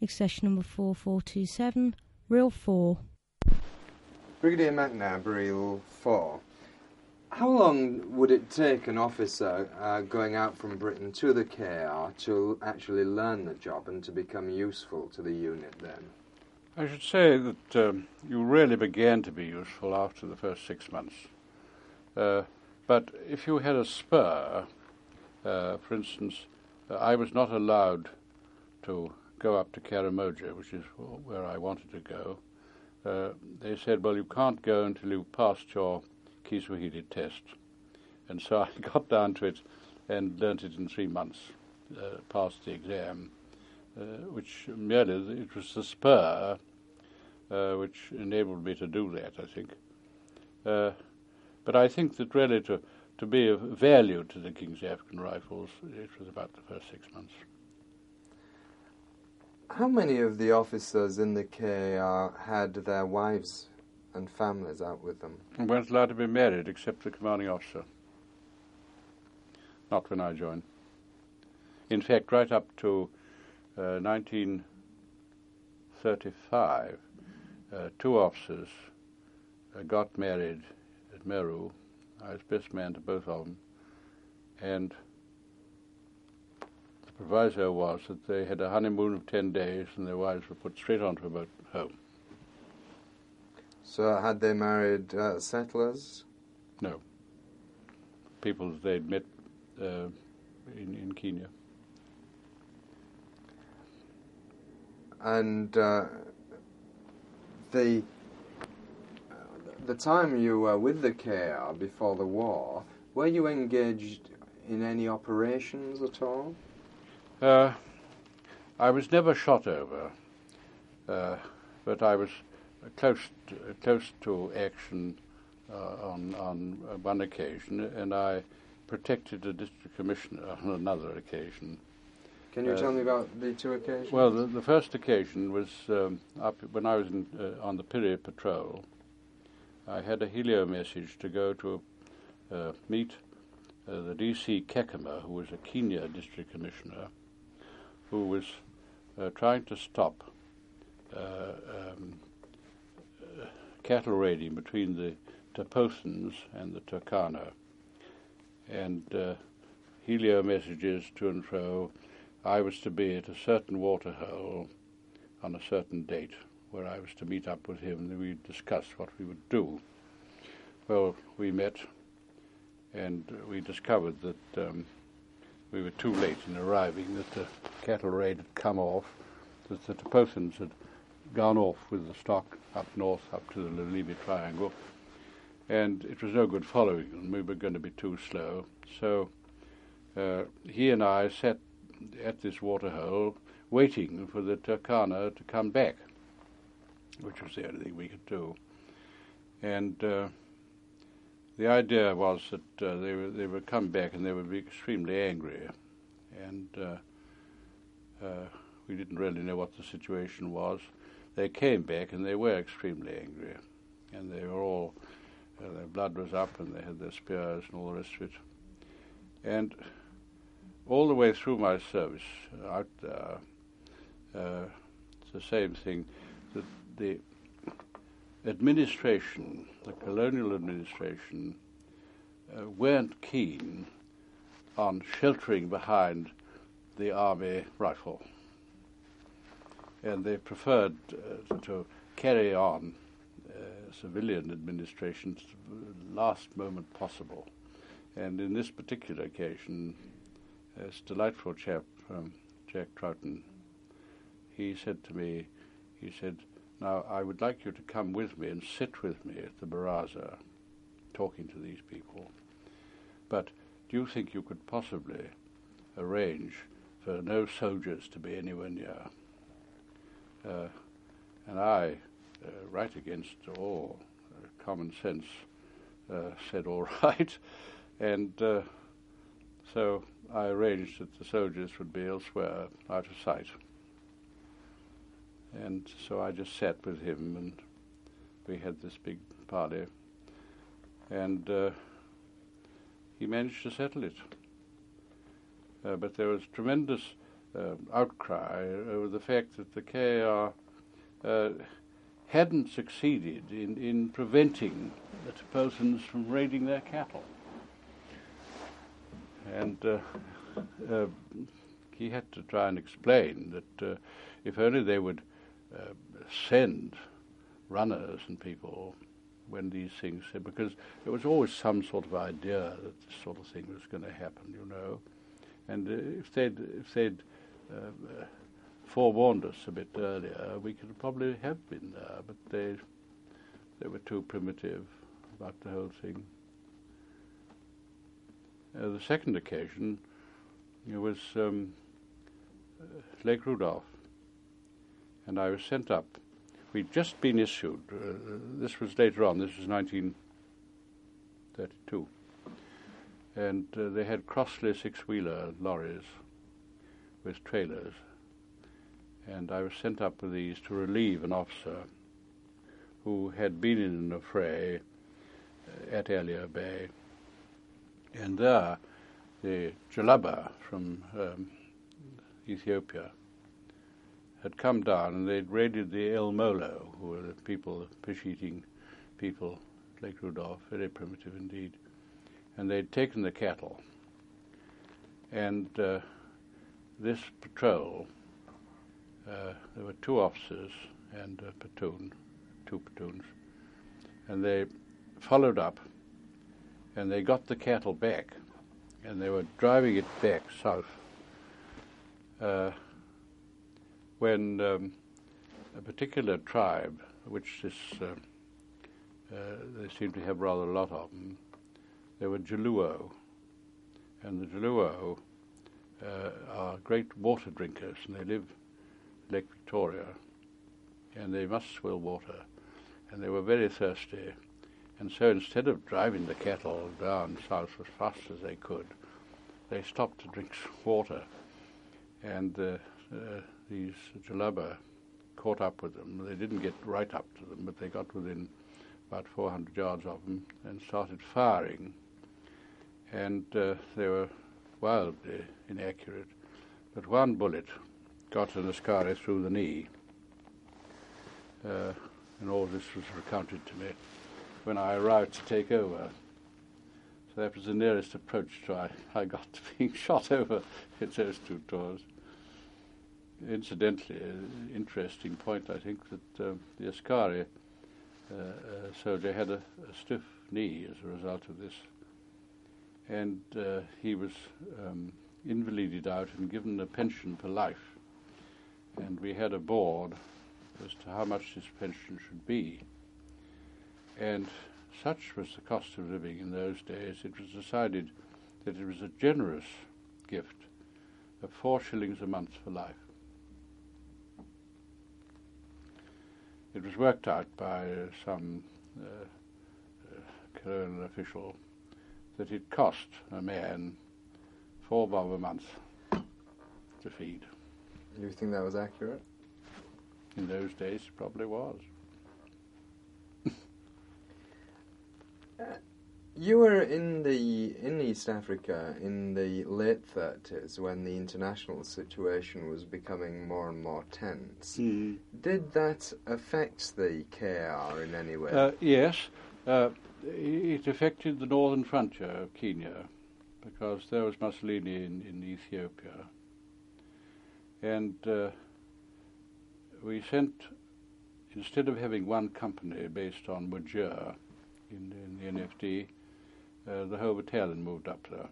extension number 4427, reel 4. Brigadier McNabb, reel 4. How long would it take an officer going out from Britain to the KR to actually learn the job and to become useful to the unit then? I should say that you really began to be useful after the first 6 months. But if you had a spur, for instance, I was not allowed to go up to Karamoja, which is where I wanted to go. They said, well, you can't go until you've passed your Kiswahili test. And so I got down to it and learnt it in 3 months, passed the exam, which merely, it was the spur which enabled me to do that, I think. But I think that really to be of value to the King's African Rifles, it was about the first 6 months. How many of the officers in the KR had their wives and families out with them? And weren't allowed to be married except the commanding officer. Not when I joined. In fact, right up to 1935, 2 officers got married at Meru. I was best man to both of them. And the proviso was that they had a honeymoon of 10 days and their wives were put straight onto a boat home. So had they married settlers? No. People that they'd met in Kenya. And the time you were with the KR before the war, were you engaged in any operations at all? I was never shot over, but I was close to action on one occasion, and I protected a district commissioner on another occasion. Can you tell me about the 2 occasions? Well, the first occasion was up when I was on the Piri patrol. I had a helio message to go to meet the DC Kekema, who was a Kenya district commissioner, who was trying to stop cattle raiding between the Taposans and the Turkana. And helio messages to and fro. I was to be at a certain waterhole on a certain date where I was to meet up with him and we'd discuss what we would do. Well, we met and we discovered that we were too late in arriving, that the cattle raid had come off, that the Taposans had gone off with the stock up north, up to the Lalibi Triangle, and it was no good following them. We were going to be too slow. So he and I sat at this waterhole waiting for the Turkana to come back, which was the only thing we could do. And the idea was that they would come back and they would be extremely angry. And we didn't really know what the situation was. They came back and they were extremely angry. And they were all, their blood was up and they had their spears and all the rest of it. And all the way through my service out there, it's the same thing, that the administration, the colonial administration, weren't keen on sheltering behind the army rifle. And they preferred to carry on civilian administration to the last moment possible. And in this particular occasion, this delightful chap, Jack Troughton, he said to me, he said, now I would like you to come with me and sit with me at the baraza, talking to these people. But do you think you could possibly arrange for no soldiers to be anywhere near? And I, right against all common sense, said all right. And so I arranged that the soldiers would be elsewhere, out of sight. And so I just sat with him and we had this big party. And he managed to settle it. But there was tremendous outcry over the fact that the KAR hadn't succeeded in preventing the Taposans from raiding their cattle. And he had to try and explain that if only they would send runners and people when these things, because there was always some sort of idea that this sort of thing was going to happen, you know. And if they'd forewarned us a bit earlier, we could probably have been there, but they were too primitive about the whole thing. The second occasion was Lake Rudolph, and I was sent up. We'd just been issued, this was later on, this was 1932, and they had Crossley six-wheeler lorries with trailers, and I was sent up with these to relieve an officer who had been in an affray at Elliot Bay. And there, the Jalaba from Ethiopia had come down, and they'd raided the El Molo, who were the people, fish-eating people, Lake Rudolph, very primitive indeed. And they'd taken the cattle. And this patrol, there were two officers and a platoon, two platoons, and they followed up, and they got the cattle back, and they were driving it back south when a particular tribe, which they seem to have rather a lot of them, they were Jaluo, and the Jaluo are great water drinkers, and they live Lake Victoria, and they must swill water, and they were very thirsty. And so instead of driving the cattle down south as fast as they could, they stopped to drink water. And these Jalaba caught up with them. They didn't get right up to them, but they got within about 400 yards of them and started firing. And they were wildly inaccurate. But one bullet got an Askari through the knee. And all this was recounted to me when I arrived to take over. So that was the nearest approach to I got to being shot over at those two tours. Incidentally, an interesting point, I think, that the Askari soldier had a stiff knee as a result of this. And he was invalided out and given a pension for life. And we had a board as to how much this pension should be. And such was the cost of living in those days, it was decided that it was a generous gift of 4 shillings a month for life. It was worked out by some colonial official that it cost a man 4 bob a month to feed. You think that was accurate? In those days, it probably was. You were in East Africa in the late 30s when the international situation was becoming more and more tense. Mm. Did that affect the KR in any way? Yes. It affected the northern frontier of Kenya because there was Mussolini in Ethiopia. And we sent, instead of having one company based on Wajir in the NFD, the whole battalion moved up there.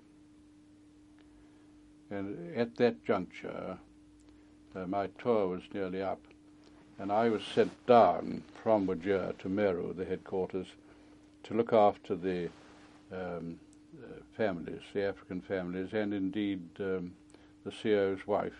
And at that juncture, my tour was nearly up, and I was sent down from Wajir to Meru, the headquarters, to look after the families, the African families, and indeed the CO's wife,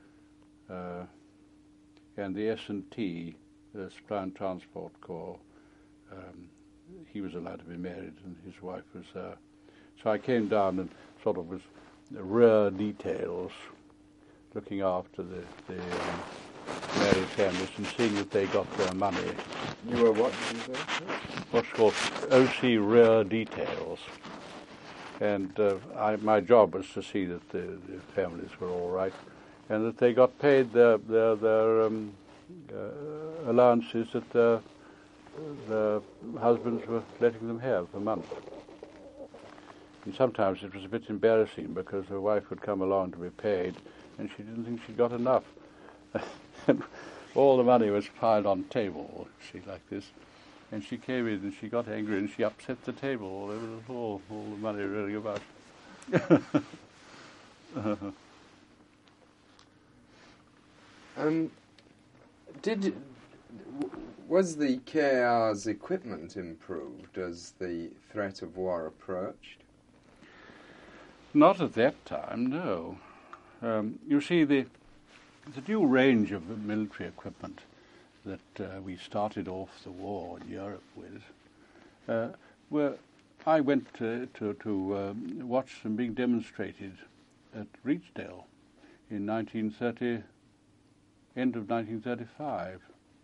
and the S&T, the Supply and Transport Corps. He was allowed to be married, and his wife was there. So I came down and sort of was rear details, looking after the married families and seeing that they got their money. You were what, did you say? What's called OC rear details. And my job was to see that the families were all right. and that they got paid their allowances that their husbands were letting them have a month. And sometimes it was a bit embarrassing because her wife would come along to be paid and she didn't think she got enough. And all the money was piled on the table, see, like this. And she came in and she got angry and she upset the table all over the floor, all the money running about. Was the KAR's equipment improved as the threat of war approached? Not at that time, no. You see, the new range of military equipment that we started off the war in Europe with, I went to watch them being demonstrated at Reedsdale in 1930, end of 1935,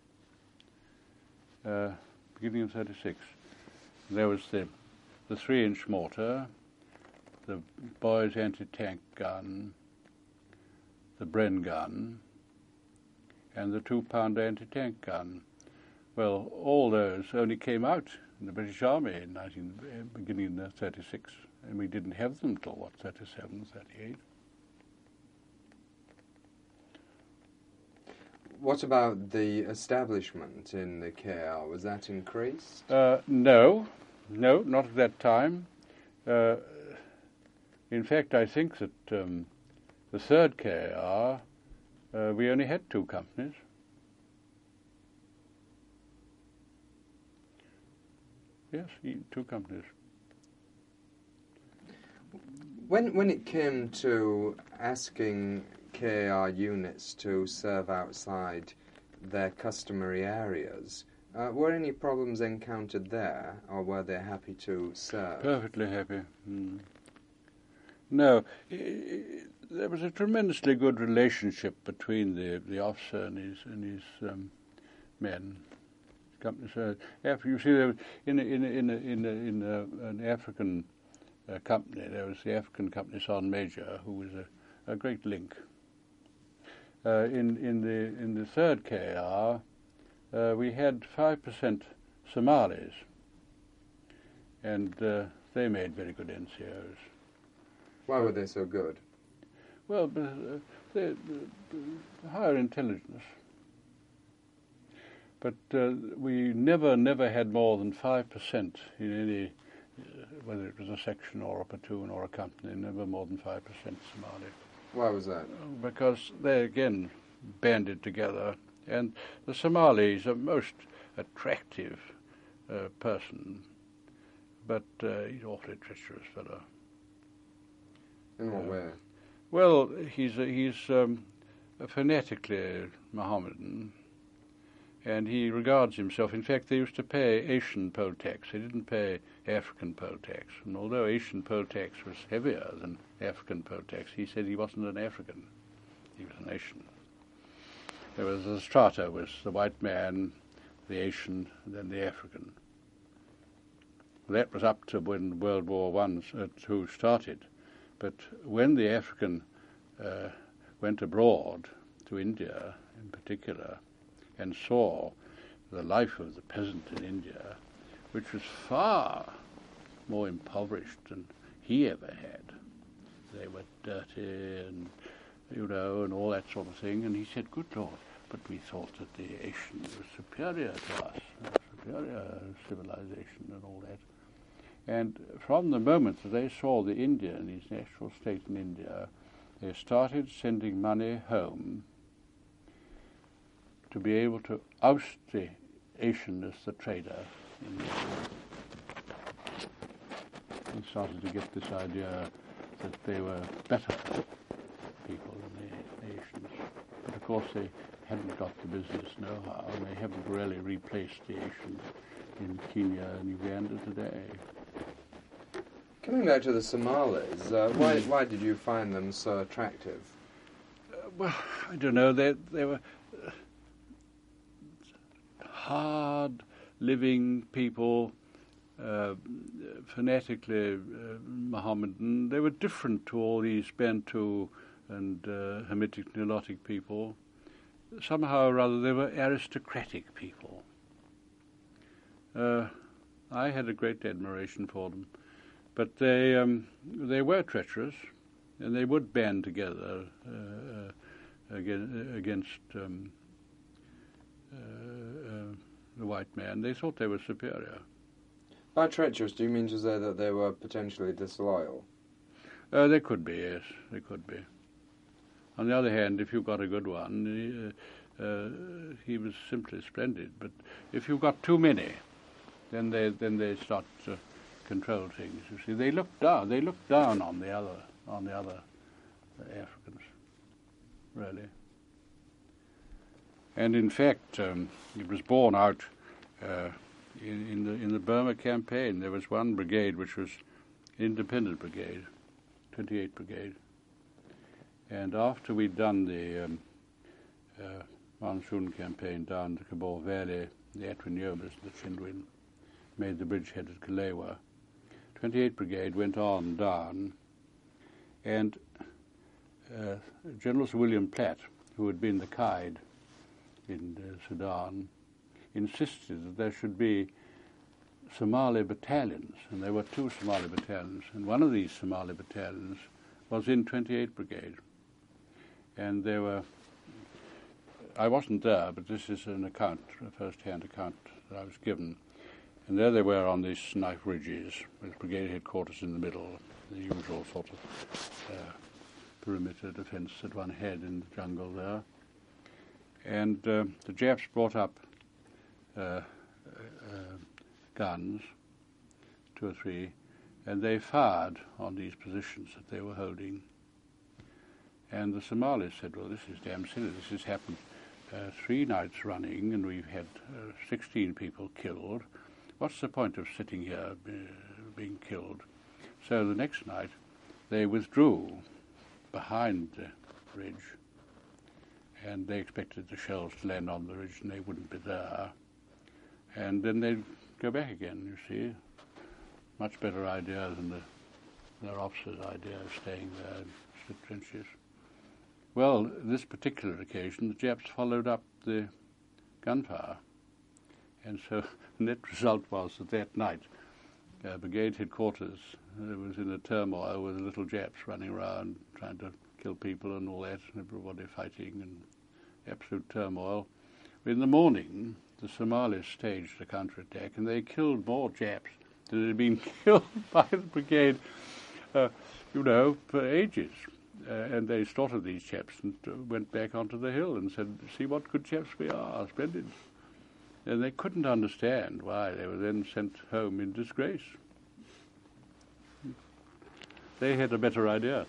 beginning of 36. There was the 3-inch mortar, the Boy's anti-tank gun, the Bren gun, and the 2-pounder anti-tank gun. Well, all those only came out in the British Army in beginning of 36, and we didn't have them till, 37, 38. What about the establishment in the KAR? Was that increased? No, not at that time. In fact, I think that the 3rd KAR, we only had 2 companies. Yes, 2 companies. When it came to asking KAR units to serve outside their customary areas, were any problems encountered there, or were they happy to serve? Perfectly happy. No, there was a tremendously good relationship between the officer and his men. Company. You see, there was in an African company, there was the African Company Sergeant Major, who was a great link. In the 3rd KAR, we had 5% Somalis, and they made very good NCOs. Why were they so good? Well, the higher intelligence. But we never had more than 5% in any, whether it was a section or a platoon or a company, never more than 5% Somali. Why was that? Because they, again, banded together. And the Somali is a most attractive person, but he's an awfully treacherous fellow. In what way? Well, he's fanatically Mohammedan, and he regards himself. In fact, they used to pay Asian poll tax. They didn't pay African poll tax. And although Asian poll tax was heavier than African poll tax, he said he wasn't an African. He was an Asian. There was the strata was the white man, the Asian, and then the African. That was up to when World War II started. But when the African went abroad, to India in particular, and saw the life of the peasant in India, which was far more impoverished than he ever had. They were dirty and, and all that sort of thing. And he said, good Lord, but we thought that the Asian was superior to us, superior civilization and all that. And from the moment that they saw the Indian, his national state in India, they started sending money home to be able to oust the Asian as the trader in India. They started to get this idea that they were better people than the Asians. But of course they hadn't got the business know-how, and they haven't really replaced the Asians in Kenya and Uganda today. Coming back to the Somalis, why did you find them so attractive? Well, I don't know. They were hard-living people, fanatically Mohammedan. They were different to all these Bantu and Hamitic Nilotic people. Somehow or other they were aristocratic people. I had a great admiration for them, but they were treacherous, and they would band together against the white man. They thought they were superior. By treacherous, do you mean to say that they were potentially disloyal? They could be, yes, they could be. On the other hand, if you got a good one, he was simply splendid. But if you got too many, then they start to control things. You see, they looked down on the other Africans, really. And in fact, it was borne out in the Burma campaign. There was one brigade which was independent brigade, 28th Brigade. And after we'd done the monsoon campaign down the Kabul Valley, the Atwin Yomas, the Chindwin, made the bridgehead at Kalewa, 28th Brigade went on down, and General Sir William Platt, who had been the Qaid in Sudan, insisted that there should be Somali battalions, and there were 2 Somali battalions, and one of these Somali battalions was in 28th Brigade. And there were, I wasn't there, but this is an account, a first-hand account that I was given. And there they were on these knife ridges, with brigade headquarters in the middle, the usual sort of perimeter defence that one had in the jungle there. And the Japs brought up guns, 2 or 3, and they fired on these positions that they were holding. And the Somalis said, well, this is damn silly. This has happened 3 nights running, and we've had 16 people killed. What's the point of sitting here being killed? So the next night, they withdrew behind the ridge, and they expected the shells to land on the ridge, and they wouldn't be there. And then they'd go back again, you see. Much better idea than their officers' idea of staying there in the trenches. Well, this particular occasion, the Japs followed up the gunfire. And so the net result was that night, brigade headquarters was in a turmoil with the little Japs running around trying to kill people and all that, and everybody fighting and absolute turmoil. In the morning, the Somalis staged a counterattack, and they killed more Japs than had been killed by the brigade, for ages. And they slaughtered these chaps and went back onto the hill and said, see what good chaps we are, splendid. And they couldn't understand why they were then sent home in disgrace. They had a better idea.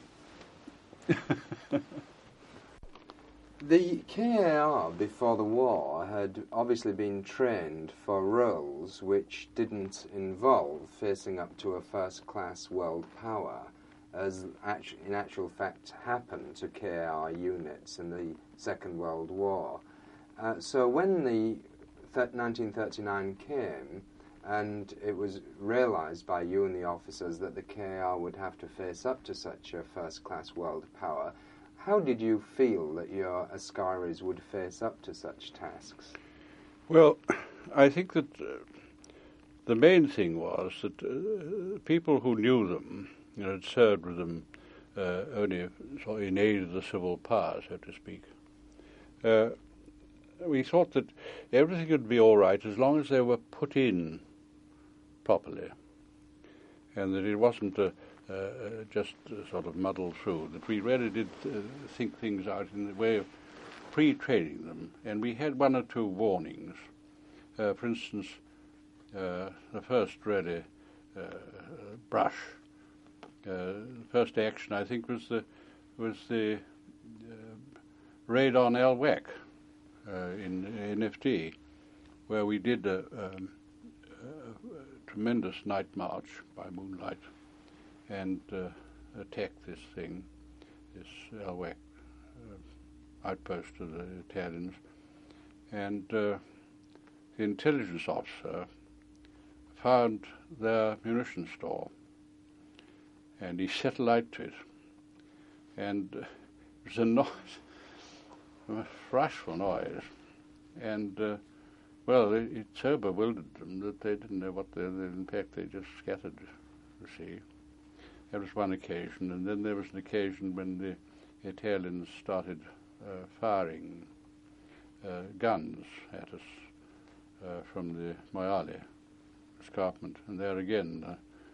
The KAR before the war had obviously been trained for roles which didn't involve facing up to a first-class world power, as in actual fact happened to KAR units in the Second World War. So when the 1939 came, and it was realized by you and the officers that the KAR would have to face up to such a first-class world power, how did you feel that your Askaris would face up to such tasks? Well, I think that the main thing was that people who knew them, had served with them only in aid of the civil power, so to speak, we thought that everything would be all right as long as they were put in properly, and that it wasn't just sort of muddled through, that we really did think things out in the way of pre-training them, and we had 1 or 2 warnings. For instance, the first really brush, first action, I think, was the raid on El Wak in NFD, where we did a tremendous night march by moonlight and attacked this thing, this El Wak outpost of the Italians. And the intelligence officer found their munition store, and he set light to it. And was a noise, a frightful noise, and it so bewildered them that they didn't know what in fact they just scattered, you see. That was one occasion, and then there was an occasion when the Italians started firing guns at us from the Moyale escarpment, and there again,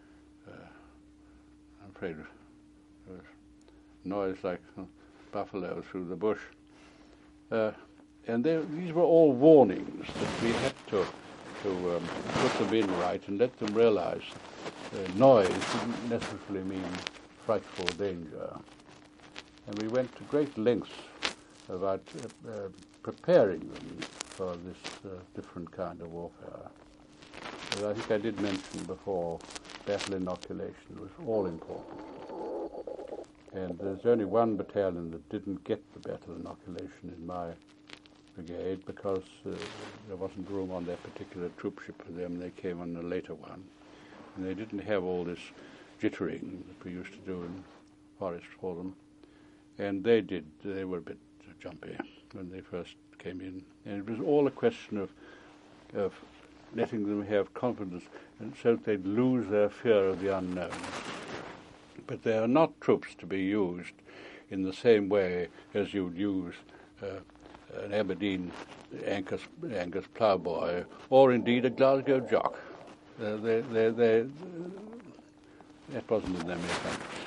I'm afraid, noise like buffalo through the bush. And these were all warnings that we had to put them in right and let them realize noise didn't necessarily mean frightful danger. And we went to great lengths about preparing them for this different kind of warfare. As I think I did mention before, battle inoculation was all important. And there's only one battalion that didn't get the battle inoculation in my brigade because there wasn't room on that particular troopship for them. They came on a later one. And they didn't have all this jittering that we used to do in forest for them. And they did. They were a bit jumpy when they first came in. And it was all a question of letting them have confidence and so that they'd lose their fear of the unknown. But they are not troops to be used in the same way as you'd use an Aberdeen Angus ploughboy or indeed a Glasgow jock. That wasn't in their makeup.